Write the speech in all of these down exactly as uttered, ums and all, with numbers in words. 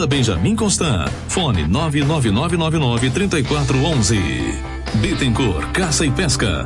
Benjamin Constant, fone nove nove nove nove nove três quatro um um. Bittencourt Caça e Pesca.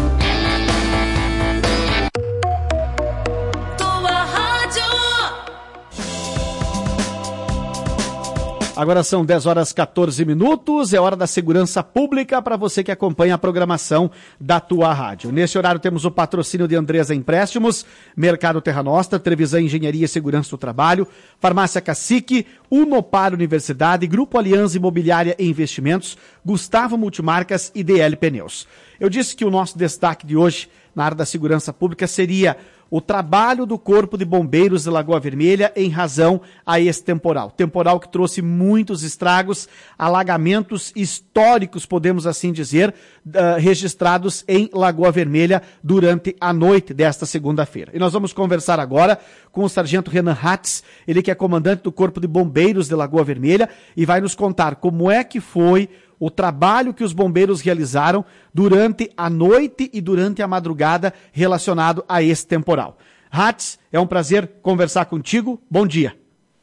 Agora são dez horas e quatorze minutos, é hora da segurança pública para você que acompanha a programação da tua rádio. Nesse horário temos o patrocínio de Andresa Empréstimos, Mercado Terra Nostra, Trevisan Engenharia e Segurança do Trabalho, Farmácia Cacique, Unopar Universidade, Grupo Aliança Imobiliária e Investimentos, Gustavo Multimarcas e D L Pneus. Eu disse que o nosso destaque de hoje na área da segurança pública seria o trabalho do Corpo de Bombeiros de Lagoa Vermelha em razão a esse temporal. Temporal que trouxe muitos estragos, alagamentos históricos, podemos assim dizer, uh, registrados em Lagoa Vermelha durante a noite desta segunda-feira. E nós vamos conversar agora com o sargento Renan Hatz, ele que é comandante do Corpo de Bombeiros de Lagoa Vermelha e vai nos contar como é que foi o trabalho que os bombeiros realizaram durante a noite e durante a madrugada relacionado a esse temporal. Hatz, é um prazer conversar contigo. Bom dia.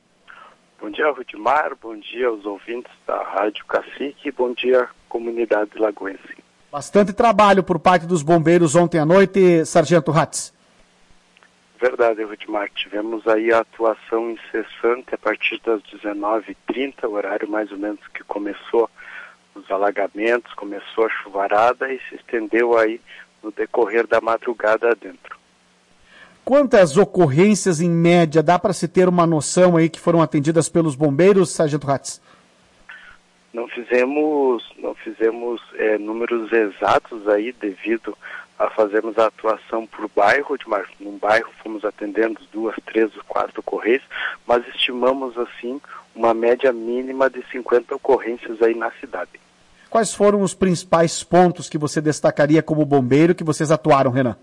Bom dia, Rudimar. Bom dia aos ouvintes da Rádio Cacique. Bom dia, comunidade lagoense. Bastante trabalho por parte dos bombeiros ontem à noite, sargento Hatz. Verdade, Rudimar. Tivemos aí a atuação incessante a partir das dezenove e trinta, o horário mais ou menos que começou os alagamentos, começou a chuvarada e se estendeu aí no decorrer da madrugada adentro. Quantas ocorrências em média dá para se ter uma noção aí que foram atendidas pelos bombeiros, sargento Hatz? Não fizemos, não fizemos é, números exatos aí devido a fazermos a atuação por bairro, de mar... num bairro fomos atendendo duas, três, quatro ocorrências, mas estimamos assim uma média mínima de cinquenta ocorrências aí na cidade. Quais foram os principais pontos que você destacaria como bombeiro que vocês atuaram, Renan?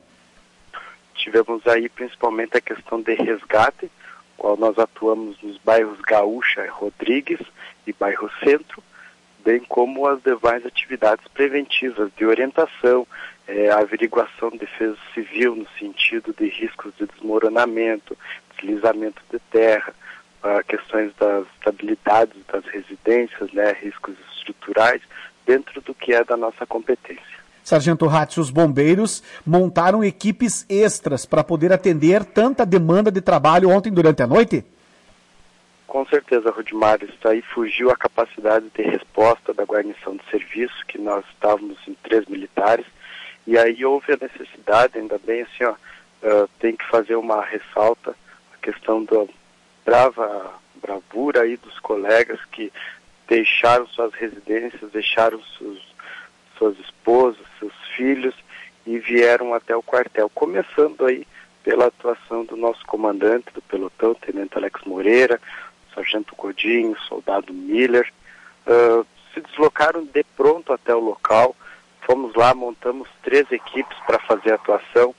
Tivemos aí principalmente a questão de resgate, qual nós atuamos nos bairros Gaúcha, Rodrigues e bairro Centro, bem como as demais atividades preventivas de orientação, é, averiguação de defesa civil no sentido de riscos de desmoronamento, deslizamento de terra, uh, questões das estabilidades das residências, né, riscos estruturais, dentro do que é da nossa competência. Sargento Hatz, os bombeiros montaram equipes extras para poder atender tanta demanda de trabalho ontem durante a noite? Com certeza, Rudimar, isso aí fugiu a capacidade de resposta da guarnição de serviço, que nós estávamos em três militares, e aí houve a necessidade, ainda bem assim, ó, uh, tem que fazer uma ressalta, a questão da brava bravura aí dos colegas que deixaram suas residências, deixaram seus, suas esposas, seus filhos e vieram até o quartel, começando aí pela atuação do nosso comandante do pelotão, Tenente Alex Moreira, Sargento Godinho, Soldado Miller, uh, se deslocaram de pronto até o local. Fomos lá, montamos três equipes para fazer a atuação.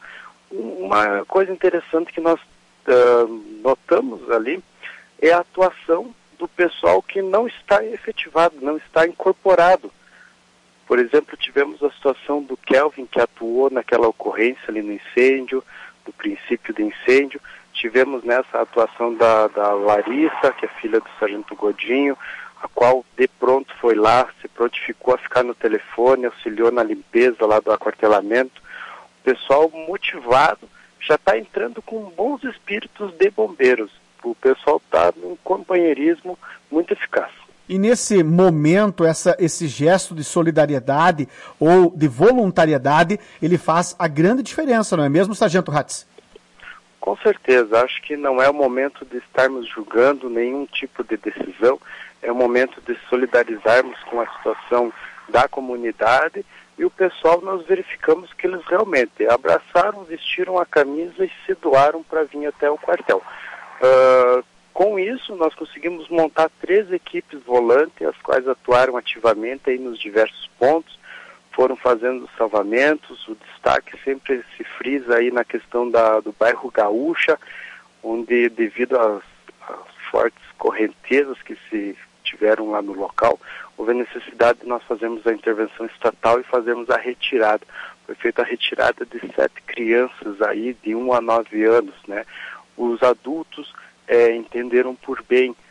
Uma coisa interessante que nós uh, notamos ali é a atuação do pessoal que não está efetivado, não está incorporado. Por exemplo, tivemos a situação do Kelvin, que atuou naquela ocorrência ali no incêndio, do princípio do incêndio. Tivemos nessa atuação da, da Larissa, que é filha do Sargento Godinho, a qual de pronto foi lá, se prontificou a ficar no telefone, auxiliou na limpeza lá do aquartelamento. O pessoal motivado já está entrando com bons espíritos de bombeiros. O pessoal está num companheirismo muito eficaz. E nesse momento, essa, esse gesto de solidariedade ou de voluntariedade, ele faz a grande diferença, não é mesmo, Sargento Hatz? Com certeza, acho que não é o momento de estarmos julgando nenhum tipo de decisão, é o momento de solidarizarmos com a situação da comunidade e o pessoal nós verificamos que eles realmente abraçaram, vestiram a camisa e se doaram para vir até o quartel. Uh, com isso, nós conseguimos montar três equipes volantes, as quais atuaram ativamente aí nos diversos pontos, foram fazendo salvamentos. O destaque sempre se frisa aí na questão da, do bairro Gaúcha, onde devido às, às fortes correntezas que se tiveram lá no local, houve a necessidade de nós fazermos a intervenção estatal e fazermos a retirada. Foi feita a retirada de sete crianças aí de um a nove anos, né? Os adultos é, entenderam por bem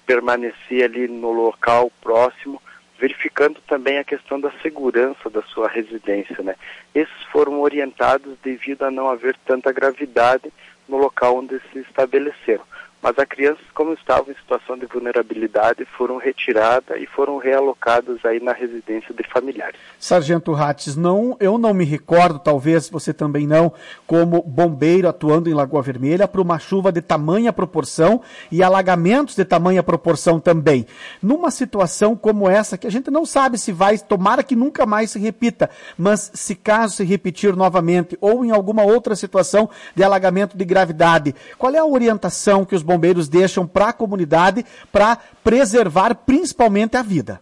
permanecer ali no local próximo, verificando também a questão da segurança da sua residência, né? Esses foram orientados devido a não haver tanta gravidade no local onde se estabeleceram. Mas as crianças, como estavam em situação de vulnerabilidade, foram retiradas e foram realocadas aí na residência de familiares. Sargento Hatz, não, eu não me recordo, talvez você também não, como bombeiro atuando em Lagoa Vermelha, para uma chuva de tamanha proporção e alagamentos de tamanha proporção também. Numa situação como essa, que a gente não sabe se vai, tomara que nunca mais se repita, mas se caso se repetir novamente, ou em alguma outra situação de alagamento de gravidade, qual é a orientação que os bombeiros deixam para a comunidade para preservar principalmente a vida?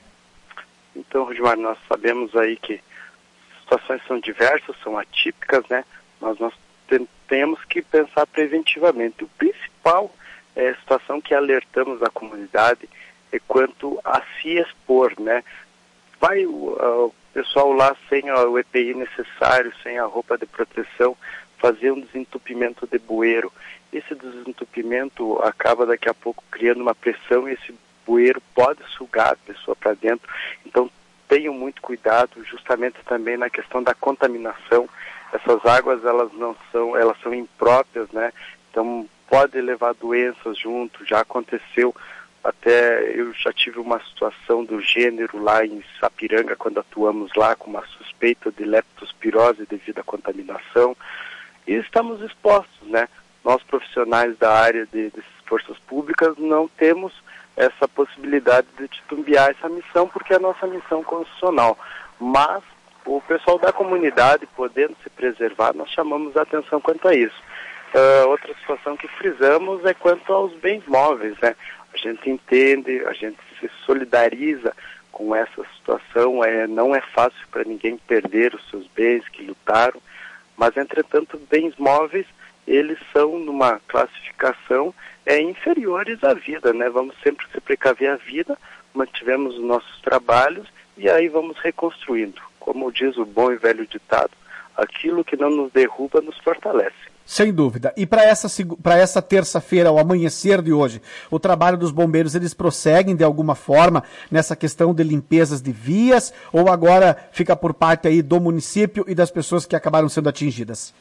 Então, Rudimar, nós sabemos aí que situações são diversas, são atípicas, né? Mas nós tem, temos que pensar preventivamente. O principal é a situação que alertamos a comunidade é quanto a se expor, né? Vai o, o pessoal lá sem o E P I necessário, sem a roupa de proteção, fazer um desentupimento de bueiro. Esse desentupimento acaba daqui a pouco criando uma pressão e esse bueiro pode sugar a pessoa para dentro. Então tenham muito cuidado, justamente também na questão da contaminação. Essas águas elas não são, elas são impróprias, né? Então pode levar doenças junto. Já aconteceu, até eu já tive uma situação do gênero lá em Sapiranga, quando atuamos lá com uma suspeita de leptospirose devido à contaminação. E estamos expostos, né? Nós, profissionais da área de, de forças públicas, não temos essa possibilidade de titubear essa missão, porque é a nossa missão constitucional. Mas o pessoal da comunidade, podendo se preservar, nós chamamos a atenção quanto a isso. Uh, outra situação que frisamos é quanto aos bens móveis, né? A gente entende, a gente se solidariza com essa situação, é, não é fácil para ninguém perder os seus bens que lutaram, mas, entretanto, bens móveis, eles são numa classificação é, inferiores à vida, né? Vamos sempre se precaver a vida, mantivemos os nossos trabalhos e aí vamos reconstruindo. Como diz o bom e velho ditado, aquilo que não nos derruba nos fortalece. Sem dúvida. E para essa, para essa terça-feira, ao amanhecer de hoje, o trabalho dos bombeiros, eles prosseguem de alguma forma nessa questão de limpezas de vias ou agora fica por parte aí do município e das pessoas que acabaram sendo atingidas?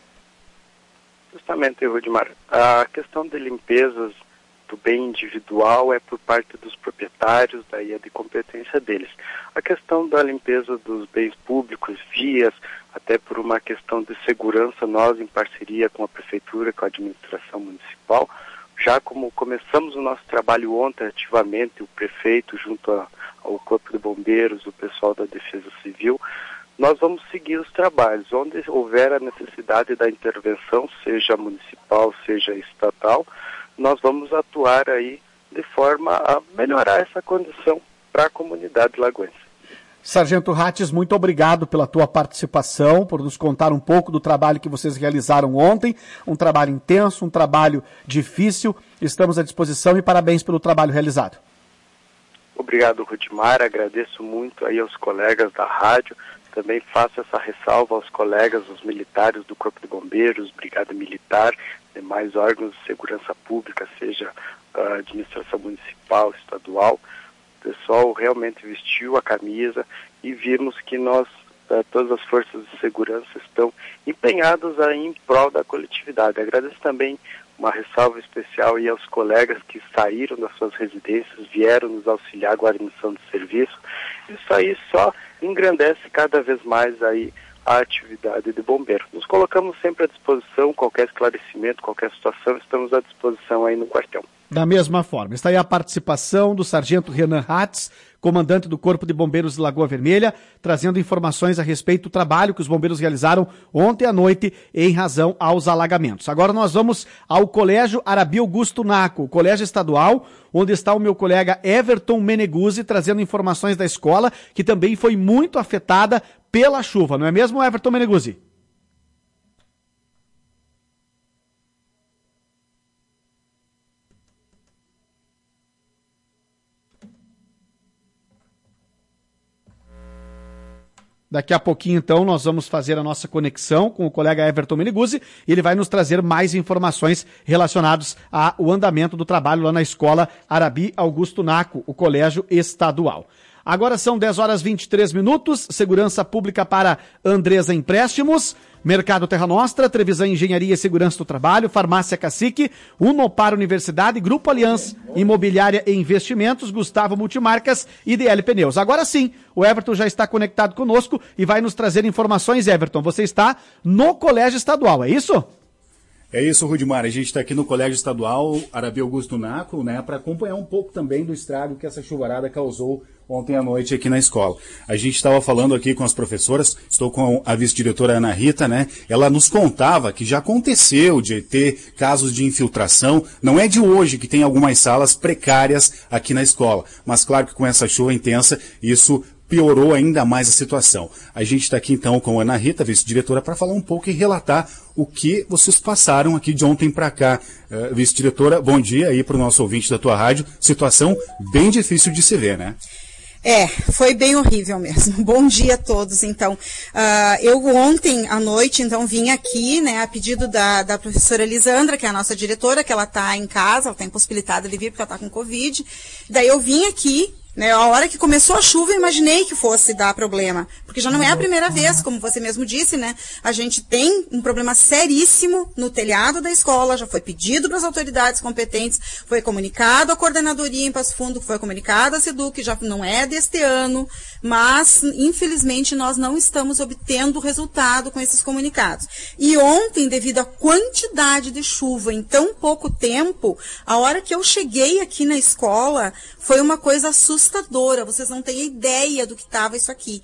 Justamente, Rudimar, a questão de limpezas do bem individual é por parte dos proprietários, daí é de competência deles. A questão da limpeza dos bens públicos, vias, até por uma questão de segurança, nós em parceria com a Prefeitura, com a administração municipal, já como começamos o nosso trabalho ontem ativamente, o prefeito junto a, ao Corpo de Bombeiros, o pessoal da Defesa Civil, nós vamos seguir os trabalhos. Onde houver a necessidade da intervenção, seja municipal, seja estatal, nós vamos atuar aí de forma a melhorar essa condição para a comunidade lagoense. Sargento Hatz, muito obrigado pela tua participação, por nos contar um pouco do trabalho que vocês realizaram ontem, um trabalho intenso, um trabalho difícil. Estamos à disposição e parabéns pelo trabalho realizado. Obrigado, Rudimar, agradeço muito aí aos colegas da rádio, também faço essa ressalva aos colegas, os militares do Corpo de Bombeiros, Brigada Militar, demais órgãos de segurança pública, seja a administração municipal, estadual. O pessoal realmente vestiu a camisa e vimos que nós, todas as forças de segurança, estão empenhadas aí em prol da coletividade. Agradeço também uma ressalva especial aí aos colegas que saíram das suas residências, vieram nos auxiliar a guarnição de serviço. Isso aí só engrandece cada vez mais aí a atividade de bombeiro. Nos colocamos sempre à disposição, qualquer esclarecimento, qualquer situação, estamos à disposição aí no quartel. Da mesma forma, está aí a participação do Sargento Renan Hatz, comandante do Corpo de Bombeiros de Lagoa Vermelha, trazendo informações a respeito do trabalho que os bombeiros realizaram ontem à noite em razão aos alagamentos. Agora nós vamos ao Colégio Arabi Augusto Naco, colégio estadual, onde está o meu colega Everton Meneguzzi, trazendo informações da escola, que também foi muito afetada pela chuva, não é mesmo, Everton Meneguzzi? Daqui a pouquinho, então, nós vamos fazer a nossa conexão com o colega Everton Meneguzzi e ele vai nos trazer mais informações relacionadas ao andamento do trabalho lá na Escola Arabi Augusto Naco, o colégio estadual. Agora são dez horas e vinte e três minutos, segurança pública para Andresa Empréstimos, Mercado Terra Nostra, Trevisan Engenharia e Segurança do Trabalho, Farmácia Cacique, Unopar Universidade, Grupo Aliança, Imobiliária e Investimentos, Gustavo Multimarcas e D L Pneus. Agora sim, o Everton já está conectado conosco e vai nos trazer informações. Everton, você está no Colégio Estadual, é isso? É isso, Rudimar. A gente está aqui no Colégio Estadual Arabi Augusto Naco, né, para acompanhar um pouco também do estrago que essa chuvarada causou ontem à noite aqui na escola. A gente estava falando aqui com as professoras, estou com a vice-diretora Ana Rita, né? Ela nos contava que já aconteceu de ter casos de infiltração. Não é de hoje que tem algumas salas precárias aqui na escola, mas claro que com essa chuva intensa, isso piorou ainda mais a situação. A gente está aqui então com a Ana Rita, vice-diretora, para falar um pouco e relatar o que vocês passaram aqui de ontem para cá. Uh, vice-diretora, bom dia aí para o nosso ouvinte da tua rádio. Situação bem difícil de se ver, né? É, foi bem horrível mesmo. Bom dia a todos, então. Uh, eu ontem à noite, então, vim aqui, né, a pedido da, da professora Lisandra, que é a nossa diretora, que ela está em casa, ela está impossibilitada de vir porque ela está com Covid. Daí eu vim aqui, né, a hora que começou a chuva, eu imaginei que fosse dar problema, porque já não é a primeira vez, como você mesmo disse, né, a gente tem um problema seríssimo no telhado da escola, já foi pedido para as autoridades competentes, foi comunicado à coordenadoria em Passo Fundo, foi comunicado à SEDUC, já não é deste ano, mas, infelizmente, nós não estamos obtendo resultado com esses comunicados. E ontem, devido à quantidade de chuva em tão pouco tempo, a hora que eu cheguei aqui na escola, foi uma coisa assustadora. Vocês não têm ideia do que estava isso aqui.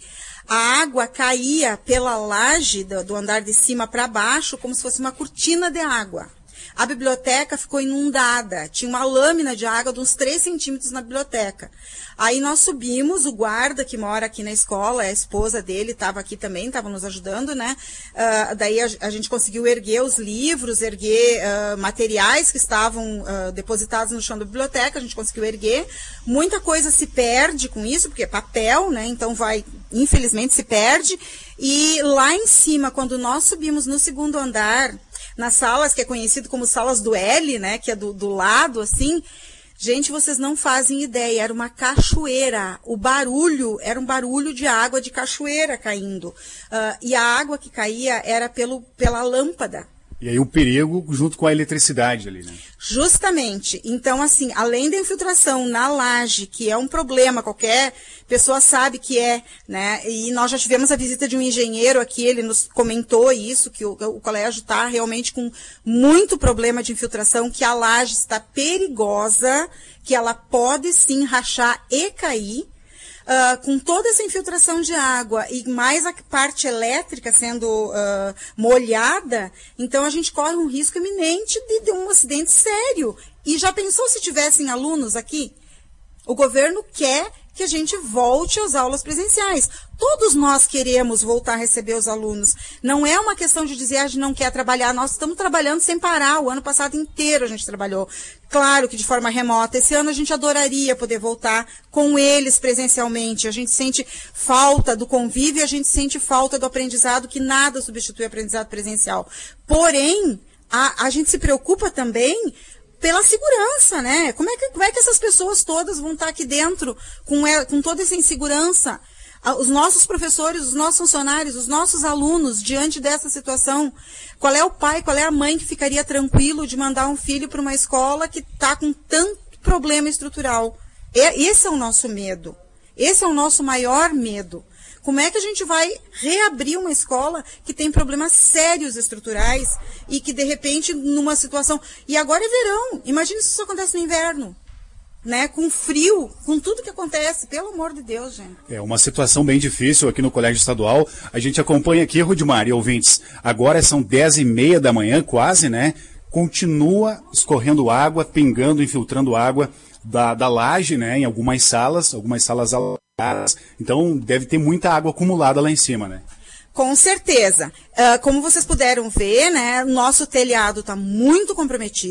A água caía pela laje do, do andar de cima para baixo, como se fosse uma cortina de água. A biblioteca ficou inundada, tinha uma lâmina de água de uns três centímetros na biblioteca. Aí nós subimos, o guarda que mora aqui na escola, a esposa dele estava aqui também, estava nos ajudando, né? Uh, daí a, a gente conseguiu erguer os livros, erguer uh, materiais que estavam uh, depositados no chão da biblioteca, a gente conseguiu erguer. Muita coisa se perde com isso, porque é papel, né? Então vai, infelizmente se perde. E lá em cima, quando nós subimos no segundo andar, nas salas que é conhecido como salas do L, né, que é do, do lado, assim, gente, vocês não fazem ideia, era uma cachoeira, o barulho, era um barulho de água de cachoeira caindo, uh, e a água que caía era pelo, pela lâmpada. E aí o perigo junto com a eletricidade ali, né? Justamente. Então, assim, além da infiltração na laje, que é um problema, qualquer pessoa sabe que é, né? E nós já tivemos a visita de um engenheiro aqui, ele nos comentou isso, que o, o colégio está realmente com muito problema de infiltração, que a laje está perigosa, que ela pode sim rachar e cair. Uh, com toda essa infiltração de água e mais a parte elétrica sendo uh, molhada, então a gente corre um risco iminente de, de um acidente sério. E já pensou se tivessem alunos aqui? O governo quer que a gente volte às aulas presenciais. Todos nós queremos voltar a receber os alunos. Não é uma questão de dizer, a gente não quer trabalhar. Nós estamos trabalhando sem parar. O ano passado inteiro a gente trabalhou. Claro que de forma remota. Esse ano a gente adoraria poder voltar com eles presencialmente. A gente sente falta do convívio e a gente sente falta do aprendizado, que nada substitui o aprendizado presencial. Porém, a, a gente se preocupa também pela segurança, né? Como é que, como é que essas pessoas todas vão estar aqui dentro com, com toda essa insegurança? Os nossos professores, os nossos funcionários, os nossos alunos, diante dessa situação, qual é o pai, qual é a mãe que ficaria tranquilo de mandar um filho para uma escola que está com tanto problema estrutural? Esse é o nosso medo. Esse é o nosso maior medo. Como é que a gente vai reabrir uma escola que tem problemas sérios estruturais e que, de repente, numa situação... E agora é verão. Imagina se isso acontece no inverno. Né? Com frio, com tudo que acontece. Pelo amor de Deus, gente. É uma situação bem difícil aqui no Colégio Estadual. A gente acompanha aqui, Rudimar e ouvintes. Agora são dez e meia da manhã, quase, né? Continua escorrendo água, pingando, infiltrando água da, da laje, né? Em algumas salas, algumas salas alagadas. Então deve ter muita água acumulada lá em cima, né? Com certeza. Uh, como vocês puderam ver, né, nosso telhado está muito comprometido.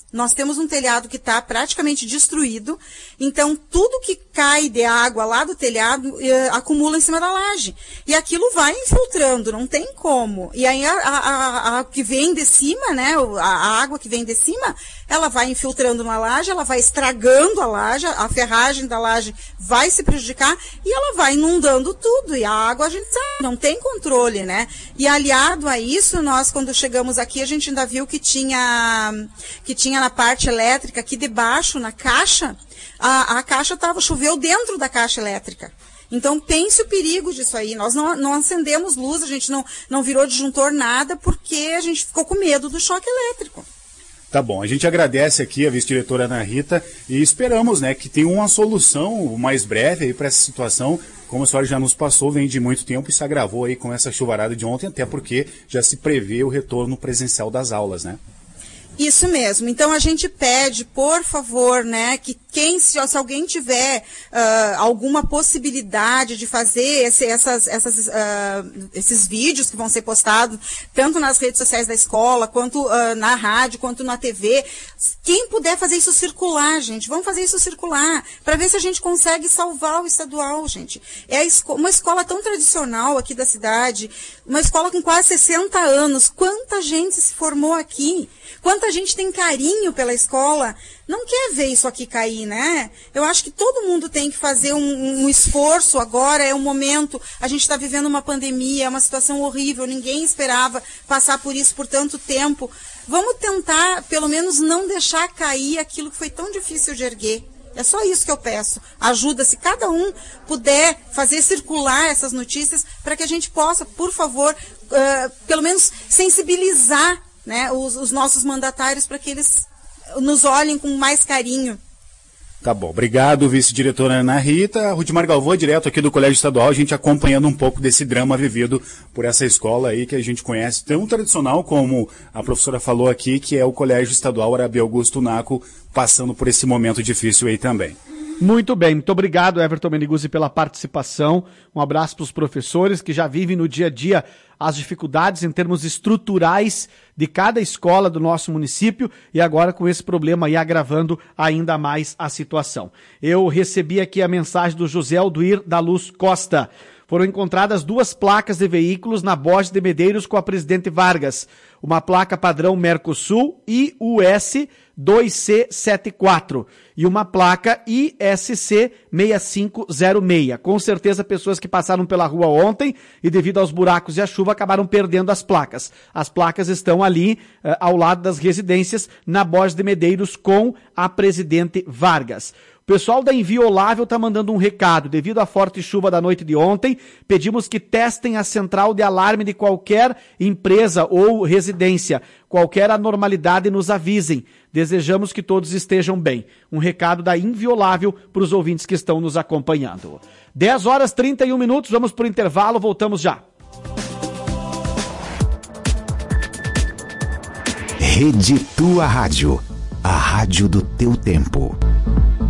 Nós temos um telhado que está praticamente destruído, então tudo que cai de água lá do telhado eh, acumula em cima da laje. E aquilo vai infiltrando, não tem como. E aí a, a, a, a que vem de cima, né, a, a água que vem de cima, ela vai infiltrando na laje, ela vai estragando a laje, a ferragem da laje vai se prejudicar e ela vai inundando tudo. E a água a gente sabe, não tem controle, né? E aliado a isso, nós quando chegamos aqui, a gente ainda viu que tinha, que tinha na parte elétrica, aqui debaixo, na caixa, a, a caixa tava, choveu dentro da caixa elétrica. Então, pense o perigo disso aí. Nós não, não acendemos luz, a gente não, não virou disjuntor nada, porque a gente ficou com medo do choque elétrico. Tá bom, a gente agradece aqui a vice-diretora Ana Rita e esperamos, né, que tenha uma solução mais breve aí para essa situação. Como a senhora já nos passou, vem de muito tempo e se agravou aí com essa chuvarada de ontem, até porque já se prevê o retorno presencial das aulas, né? Isso mesmo. Então a gente pede, por favor, né, que quem, se, se alguém tiver uh, alguma possibilidade de fazer esse, essas, essas, uh, esses vídeos que vão ser postados, tanto nas redes sociais da escola, quanto uh, na rádio, quanto na T V, quem puder fazer isso circular, gente, vamos fazer isso circular, para ver se a gente consegue salvar o estadual, gente. É a esco- uma escola tão tradicional aqui da cidade, uma escola com quase sessenta anos, quanta gente se formou aqui, quanta gente tem carinho pela escola, não quer ver isso aqui cair, né? Eu acho que todo mundo tem que fazer um, um esforço agora, é um momento, a gente está vivendo uma pandemia, é uma situação horrível, ninguém esperava passar por isso por tanto tempo. Vamos tentar, pelo menos, não deixar cair aquilo que foi tão difícil de erguer. É só isso que eu peço. Ajuda, se cada um puder fazer circular essas notícias, para que a gente possa, por favor, uh, pelo menos sensibilizar, né, os, os nossos mandatários para que eles nos olhem com mais carinho. Tá bom, obrigado, vice-diretora Ana Rita. Rudimar Galvão, direto aqui do Colégio Estadual, a gente acompanhando um pouco desse drama vivido por essa escola aí que a gente conhece, tão tradicional como a professora falou aqui, que é o Colégio Estadual Arabia Augusto Naco, passando por esse momento difícil aí também. Muito bem, muito obrigado, Everton Meneguzzi, pela participação. Um abraço para os professores que já vivem no dia a dia as dificuldades em termos estruturais de cada escola do nosso município e agora com esse problema aí agravando ainda mais a situação. Eu recebi aqui a mensagem do José Alduir da Luz Costa. Foram encontradas duas placas de veículos na Borges de Medeiros com a Presidente Vargas. Uma placa padrão Mercosul I U S dois C setenta e quatro e uma placa I S C seis cinco zero seis. Com certeza pessoas que passaram pela rua ontem e devido aos buracos e à chuva acabaram perdendo as placas. As placas estão ali uh, ao lado das residências na Borges de Medeiros com a Presidente Vargas. O pessoal da Inviolável está mandando um recado. Devido à forte chuva da noite de ontem, pedimos que testem a central de alarme de qualquer empresa ou residência. Qualquer anormalidade nos avisem. Desejamos que todos estejam bem. Um recado da Inviolável para os ouvintes que estão nos acompanhando. dez horas e trinta e um minutos, vamos para o intervalo, voltamos já. Rede Tua Rádio, a rádio do teu tempo.